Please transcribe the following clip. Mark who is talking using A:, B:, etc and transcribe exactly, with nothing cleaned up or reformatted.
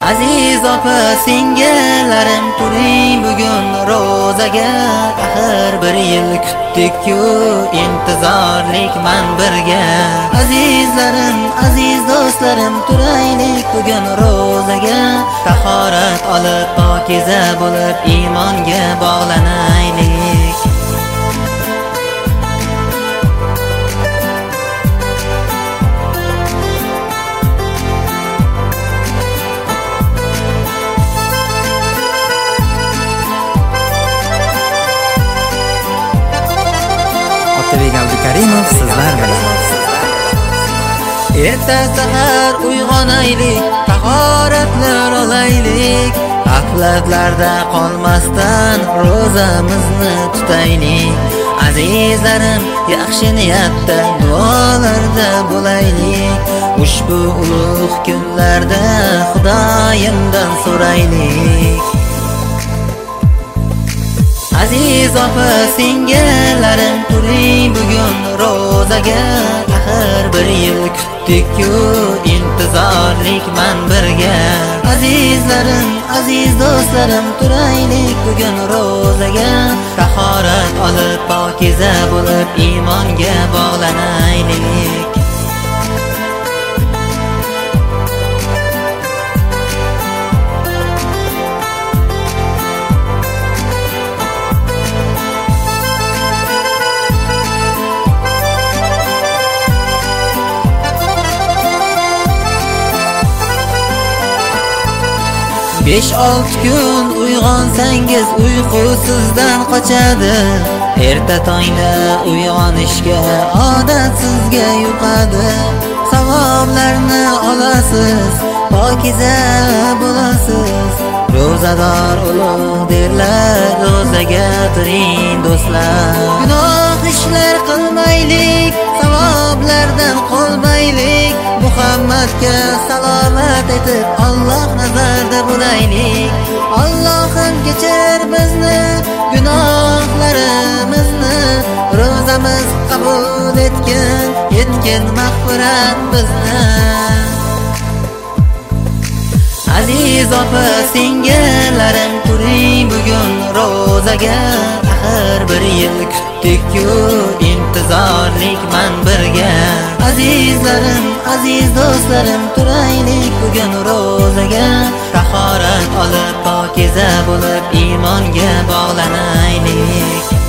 A: Aziz opa singillarim, turing bugun ro'zaga. Axir bir yil kutdik-ku, intizorlik man birga. Azizlarim, aziz do'stlarim, turaylik bugun ro'zaga. Tahorat olib pokiza bo'lib iymonga bog'lanaylik.
B: Otabek Abdukarimov sizlar bilan.
A: Erta sahar uyg'onaylik, tahoratlar olaylik. G'aflatlarda qolmasdan ro'zamizni tutaylik. Azizlarim, yaxshi niyatda duolarda bo'laylik. Ushbu ulug' kunlarda Xudoyimdan so'raylik. Aziz opa singillarim, turing bugun ro'zaga. Axir bir yil kutdik-ku, intizorlik man birga. Azizlarim, aziz do'stlarim, turaylik bugun ro'zaga. Tahorat olib pokiza bo'lib iymonga bog'lanaylik. besh olti kun uyg'onsangiz uyqu sizdan qochadi. Erta tongda uyg'onishga odat sizga yuqadi. Savoblarni olasiz, pokiza bo'lasiz. Ro'zador ulug' derlar, ro'zaga turing do'stlar. Gunoh ishlar qilmaylik, savoblardan qolmaylik. Muhammadga salovat etib Alloh nazarda bo'laylik. Allohim kechir bizni, gunohlarimizni. Ro'zamiz qabul etgin, yetgin mag'firat bizni. Aziz opa singillarim, turing bugun ro'zaga. Axir bir yil kutdik-ku, intizorlik man birga. Azizlarim, aziz do'stlarim, turaylik bugun ro'zaga. Tahorat olib pokiza bo'lib iymonga bog'lanaylik.